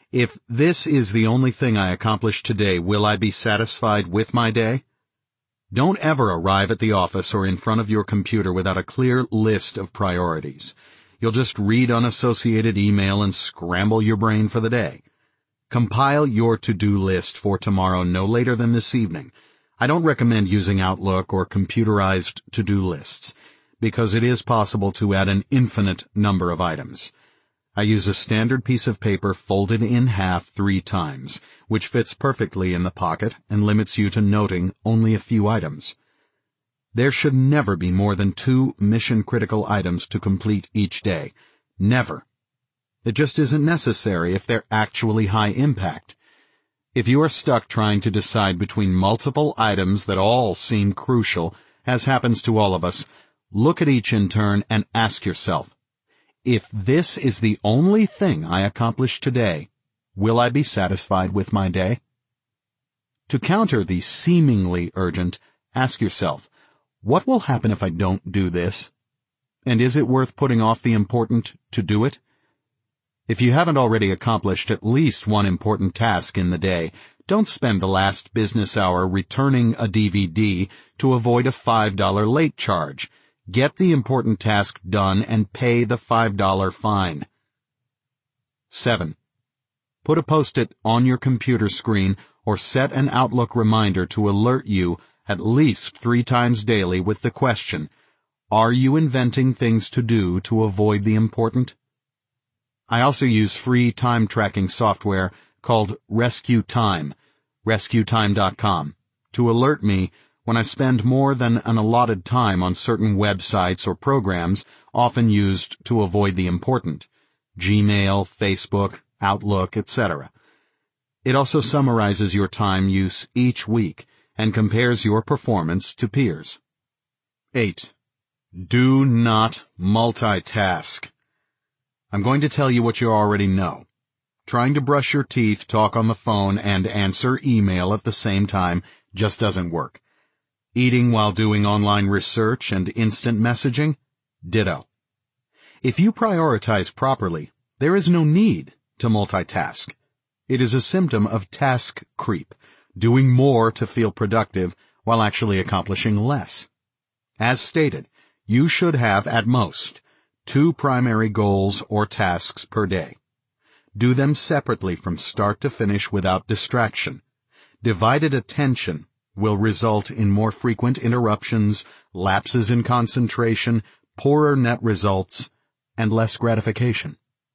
If this is the only thing I accomplish today, will I be satisfied with my day? Don't ever arrive at the office or in front of your computer without a clear list of priorities. You'll just read unassociated email and scramble your brain for the day. Compile your to-do list for tomorrow no later than this evening. I don't recommend using Outlook or computerized to-do lists, because it is possible to add an infinite number of items. I use a standard piece of paper folded in half 3 times, which fits perfectly in the pocket and limits you to noting only a few items. There should never be more than 2 mission-critical items to complete each day. Never. It just isn't necessary if they're actually high impact. If you are stuck trying to decide between multiple items that all seem crucial, as happens to all of us, look at each in turn and ask yourself, if this is the only thing I accomplish today, will I be satisfied with my day? To counter the seemingly urgent, ask yourself, what will happen if I don't do this? And is it worth putting off the important to do it? If you haven't already accomplished at least one important task in the day, don't spend the last business hour returning a DVD to avoid a $5 late charge. Get the important task done and pay the $5 fine. 7. Put a Post-it on your computer screen or set an Outlook reminder to alert you at least 3 times daily with the question, are you inventing things to do to avoid the important? I also use free time tracking software called Rescue Time, rescuetime.com, to alert me when I spend more than an allotted time on certain websites or programs often used to avoid the important, Gmail, Facebook, Outlook, etc. It also summarizes your time use each week and compares your performance to peers. 8. Do not multitask. I'm going to tell you what you already know. Trying to brush your teeth, talk on the phone, and answer email at the same time just doesn't work. Eating while doing online research and instant messaging? Ditto. If you prioritize properly, there is no need to multitask. It is a symptom of task creep, doing more to feel productive while actually accomplishing less. As stated, you should have at most 2 primary goals or tasks per day. Do them separately from start to finish without distraction. Divided attention will result in more frequent interruptions, lapses in concentration, poorer net results, and less gratification.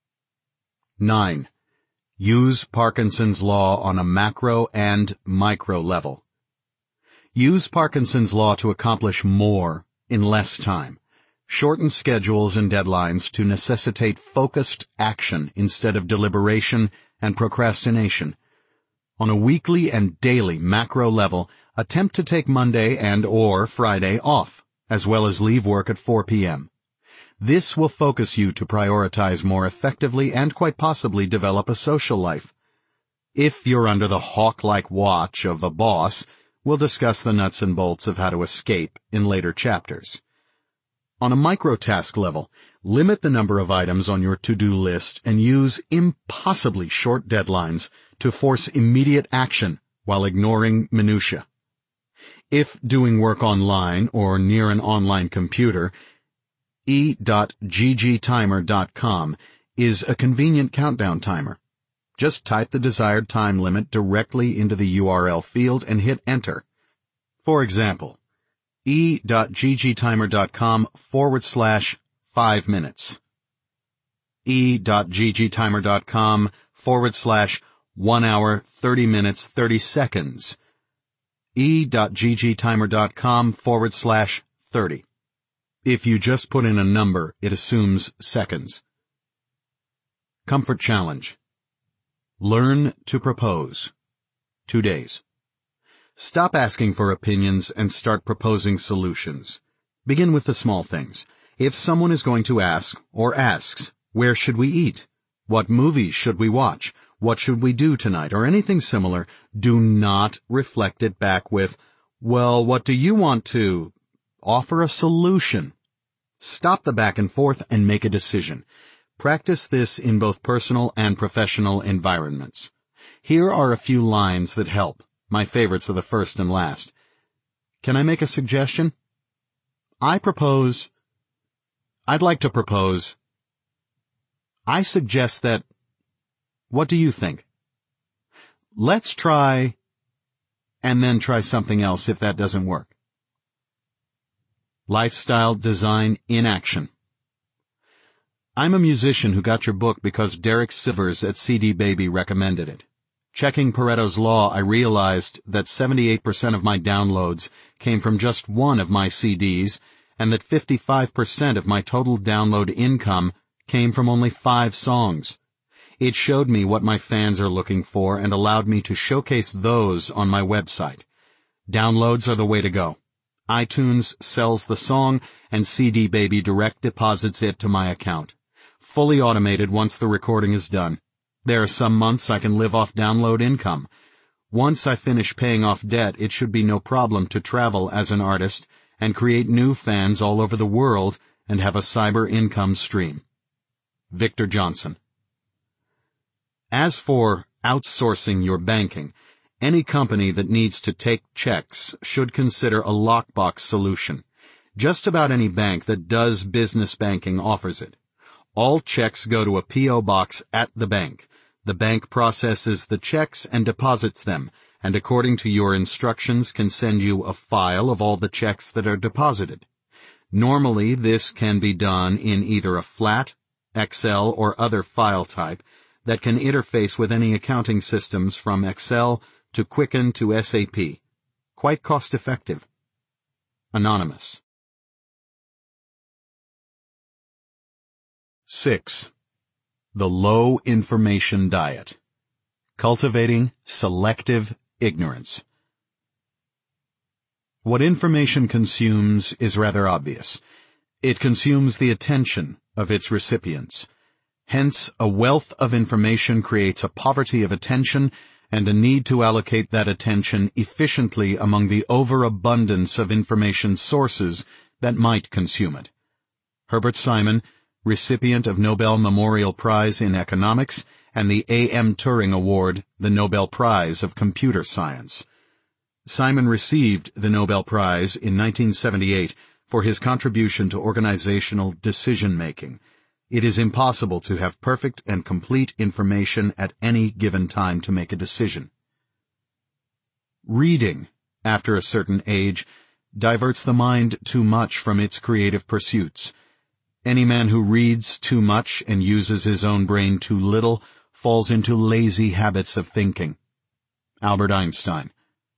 9. Use Parkinson's law on a macro and micro level. Use Parkinson's law to accomplish more in less time. Shorten schedules and deadlines to necessitate focused action instead of deliberation and procrastination. On a weekly and daily macro level, attempt to take Monday and/or Friday off, as well as leave work at 4 p.m. This will focus you to prioritize more effectively and quite possibly develop a social life. If you're under the hawk-like watch of a boss, we'll discuss the nuts and bolts of how to escape in later chapters. On a microtask level, limit the number of items on your to-do list and use impossibly short deadlines to force immediate action while ignoring minutia. If doing work online or near an online computer, e.ggtimer.com is a convenient countdown timer. Just type the desired time limit directly into the URL field and hit enter. For example, e.ggtimer.com/5 minutes. e.ggtimer.com/1 hour, 30 minutes, 30 seconds. e.ggtimer.com/30. If you just put in a number, it assumes seconds. Comfort challenge. Learn to propose. 2 days. Stop asking for opinions and start proposing solutions. Begin with the small things. If someone is going to ask, or asks, where should we eat? What movies should we watch? What should we do tonight? Or anything similar, do not reflect it back with, well, what do you want to? Offer a solution. Stop the back and forth and make a decision. Practice this in both personal and professional environments. Here are a few lines that help. My favorites are the first and last. Can I make a suggestion? I'd like to propose. I suggest that. What do you think? Let's try, and then try something else if that doesn't work. Lifestyle design in action. I'm a musician who got your book because Derek Sivers at CD Baby recommended it. Checking Pareto's Law, I realized that 78% of my downloads came from just one of my CDs, and that 55% of my total download income came from only 5 songs. It showed me what my fans are looking for and allowed me to showcase those on my website. Downloads are the way to go. iTunes sells the song, and CD Baby direct deposits it to my account. Fully automated once the recording is done. There are some months I can live off download income. Once I finish paying off debt, it should be no problem to travel as an artist and create new fans all over the world and have a cyber income stream. Victor Johnson. As for outsourcing your banking, any company that needs to take checks should consider a lockbox solution. Just about any bank that does business banking offers it. All checks go to a P.O. box at the bank. The bank processes the checks and deposits them, and according to your instructions can send you a file of all the checks that are deposited. Normally, this can be done in either a flat, Excel, or other file type that can interface with any accounting systems from Excel to Quicken to SAP. Quite cost-effective. Anonymous. 6. The low information diet. Cultivating selective ignorance. What information consumes is rather obvious. It consumes the attention of its recipients. Hence, a wealth of information creates a poverty of attention and a need to allocate that attention efficiently among the overabundance of information sources that might consume it. Herbert Simon, recipient of Nobel Memorial Prize in Economics and the A.M. Turing Award, the Nobel Prize of Computer Science. Simon received the Nobel Prize in 1978 for his contribution to organizational decision-making. It is impossible to have perfect and complete information at any given time to make a decision. Reading, after a certain age, diverts the mind too much from its creative pursuits. Any man who reads too much and uses his own brain too little falls into lazy habits of thinking. Albert Einstein.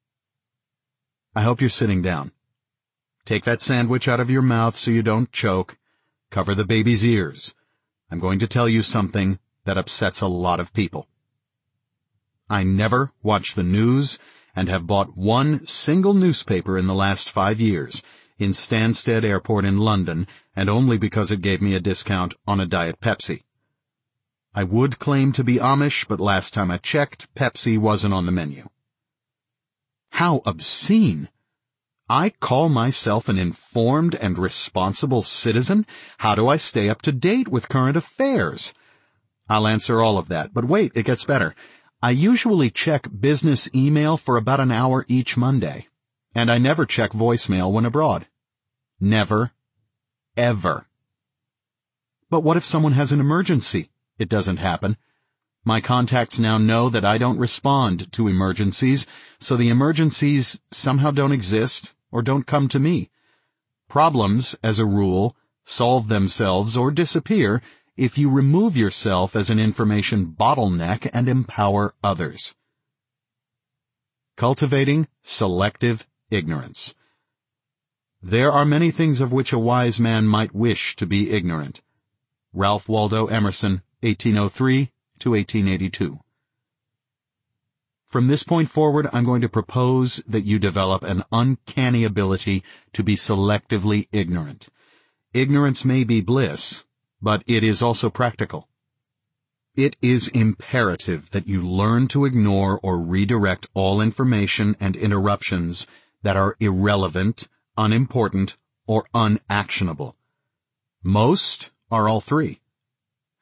I hope you're sitting down. Take that sandwich out of your mouth so you don't choke. Cover the baby's ears. I'm going to tell you something that upsets a lot of people. I never watch the news and have bought one single newspaper in the last 5 years in Stansted Airport in London, and only because it gave me a discount on a Diet Pepsi. I would claim to be Amish, but last time I checked, Pepsi wasn't on the menu. How obscene! I call myself an informed and responsible citizen. How do I stay up to date with current affairs? I'll answer all of that, but wait, it gets better. I usually check business email for about an hour each Monday, and I never check voicemail when abroad. Never. Ever. But what if someone has an emergency? It doesn't happen. My contacts now know that I don't respond to emergencies, so the emergencies somehow don't exist or don't come to me. Problems, as a rule, solve themselves or disappear if you remove yourself as an information bottleneck and empower others. Cultivating selective ignorance. There are many things of which a wise man might wish to be ignorant. Ralph Waldo Emerson, 1803 to 1882. From this point forward, I'm going to propose that you develop an uncanny ability to be selectively ignorant. Ignorance may be bliss, but it is also practical. It is imperative that you learn to ignore or redirect all information and interruptions that are irrelevant, unimportant, or unactionable. Most are all three.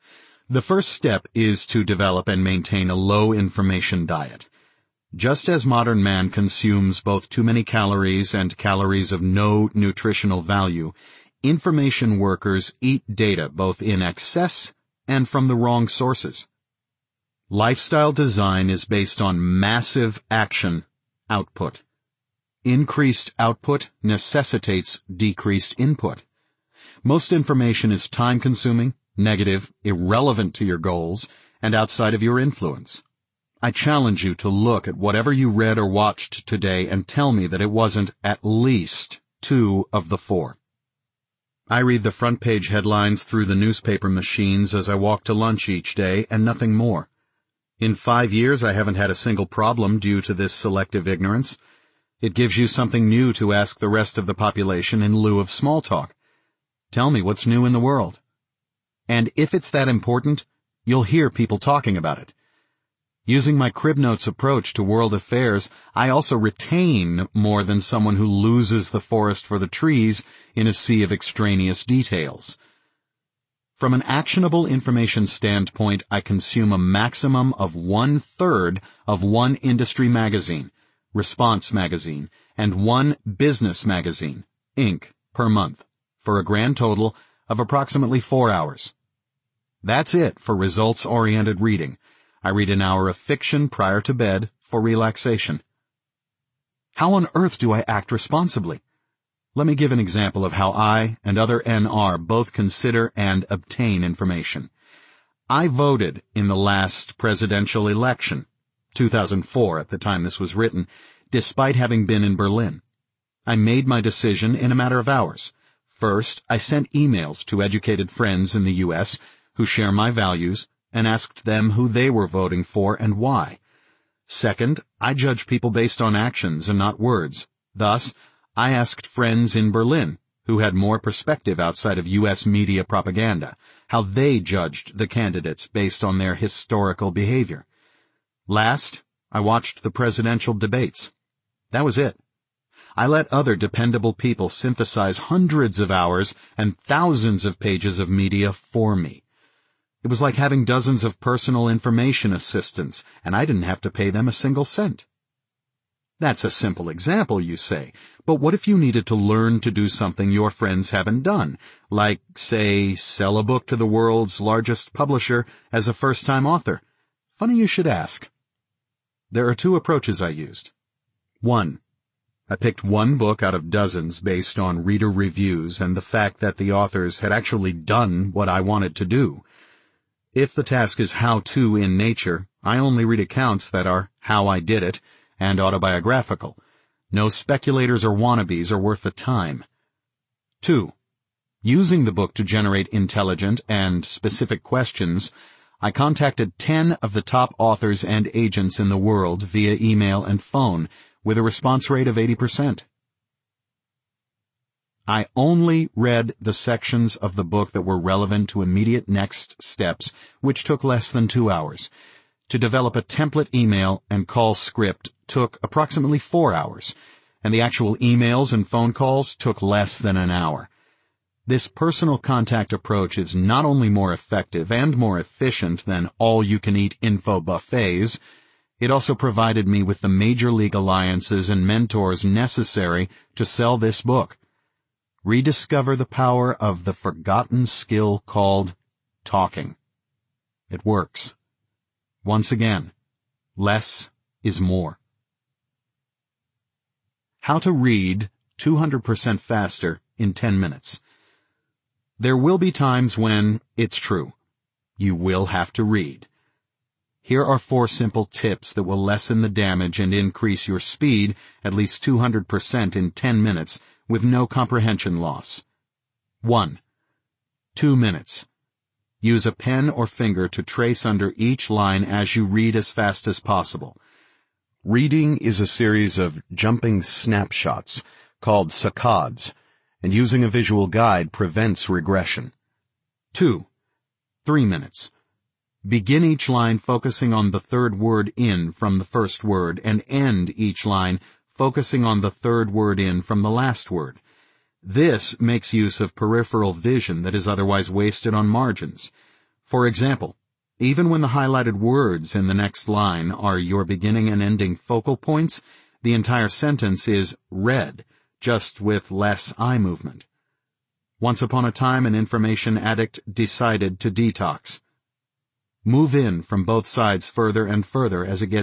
The first step is to develop and maintain a low-information diet. Just as modern man consumes both too many calories and calories of no nutritional value, information workers eat data both in excess and from the wrong sources. Lifestyle design is based on massive action output. Increased output necessitates decreased input. Most information is time-consuming, negative, irrelevant to your goals, and outside of your influence. I challenge you to look at whatever you read or watched today and tell me that it wasn't at least 2 of the 4. I read the front page headlines through the newspaper machines as I walk to lunch each day and nothing more. In 5 years I haven't had a single problem due to this selective ignorance. It gives you something new to ask the rest of the population in lieu of small talk. Tell me what's new in the world. And if it's that important, you'll hear people talking about it. Using my crib notes approach to world affairs, I also retain more than someone who loses the forest for the trees in a sea of extraneous details. From an actionable information standpoint, I consume a maximum of 1/3 of one industry magazine, Response magazine, and one business magazine, Inc., per month, for a grand total of approximately 4 hours. That's it for results-oriented reading. I read an hour of fiction prior to bed for relaxation. How on earth do I act responsibly? Let me give an example of how I and other NR both consider and obtain information. I voted in the last presidential election, 2004 at the time this was written, despite having been in Berlin. I made my decision in a matter of hours. First, I sent emails to educated friends in the U.S. who share my values and asked them who they were voting for and why. Second, I judge people based on actions and not words. Thus, I asked friends in Berlin, who had more perspective outside of U.S. media propaganda, how they judged the candidates based on their historical behavior. Last, I watched the presidential debates. That was it. I let other dependable people synthesize hundreds of hours and thousands of pages of media for me. It was like having dozens of personal information assistants, and I didn't have to pay them a single cent. That's a simple example, you say, but what if you needed to learn to do something your friends haven't done, like, say, sell a book to the world's largest publisher as a first-time author? Funny you should ask. There are 2 approaches I used. 1. I picked one book out of dozens based on reader reviews and the fact that the authors had actually done what I wanted to do. If the task is how-to in nature, I only read accounts that are how I did it and autobiographical. No speculators or wannabes are worth the time. 2. Using the book to generate intelligent and specific questions, I contacted 10 of the top authors and agents in the world via email and phone, with a response rate of 80%. I only read the sections of the book that were relevant to immediate next steps, which took less than 2 hours. To develop a template email and call script took approximately 4 hours, and the actual emails and phone calls took less than an hour. This personal contact approach is not only more effective and more efficient than all-you-can-eat info buffets, it also provided me with the major league alliances and mentors necessary to sell this book. Rediscover the power of the forgotten skill called talking. It works. Once again, less is more. How to read 200% faster in 10 minutes. There will be times when, it's true, you will have to read. Here are 4 simple tips that will lessen the damage and increase your speed at least 200% in 10 minutes with no comprehension loss. 1. 2 minutes. Use a pen or finger to trace under each line as you read as fast as possible. Reading is a series of jumping snapshots called saccades, and using a visual guide prevents regression. 2. 3 minutes. Begin each line focusing on the third word in from the first word and end each line focusing on the third word in from the last word. This makes use of peripheral vision that is otherwise wasted on margins. For example, even when the highlighted words in the next line are your beginning and ending focal points, the entire sentence is read, just with less eye movement. Once upon a time, an information addict decided to detox. Move in from both sides further and further as it gets